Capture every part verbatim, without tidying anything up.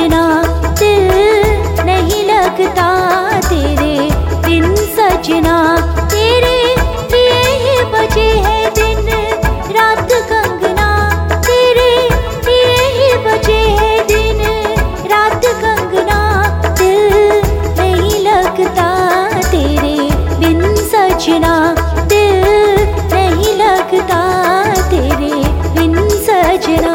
सजना, दिल नहीं लगता तेरे बिन सजना। तेरे लिए ही बजे है दिन रात कंगना, तेरे लिए ही बजे है दिन रात कंगना। दिल नहीं लगता तेरे बिन सजना, दिल नहीं लगता तेरे बिन सजना।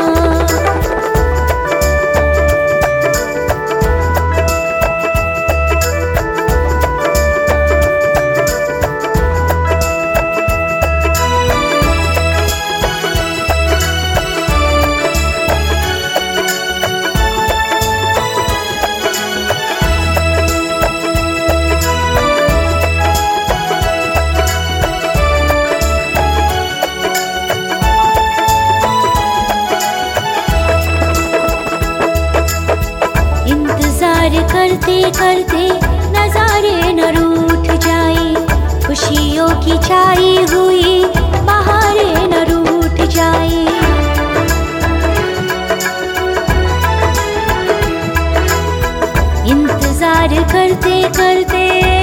इंतजार करते करते नजारे न रूठ जाए, खुशियों की छाई हुई बहारें न रूठ जाए। इंतजार करते करते